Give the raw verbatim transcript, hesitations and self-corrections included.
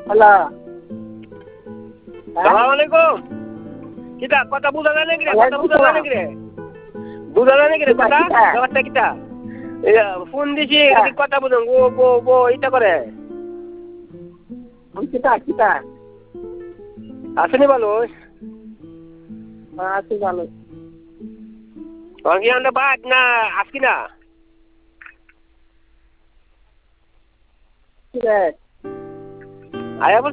hello সালাম আলাইকুম কিটা কথা বুঝা যায় নাকি রে কথা বুঝা যায় নাকি রে বুঝা যায় নাকি রে কথা ব্যাপারটা কিটা ফোন দিছি কথা বুঝুন ও বো বো এটা করে কিতা কিতা আসেনি ভালো আছি ভালো অঙ্গি আন্ডা বাদ না আজকি না ঠিক আছে আয়া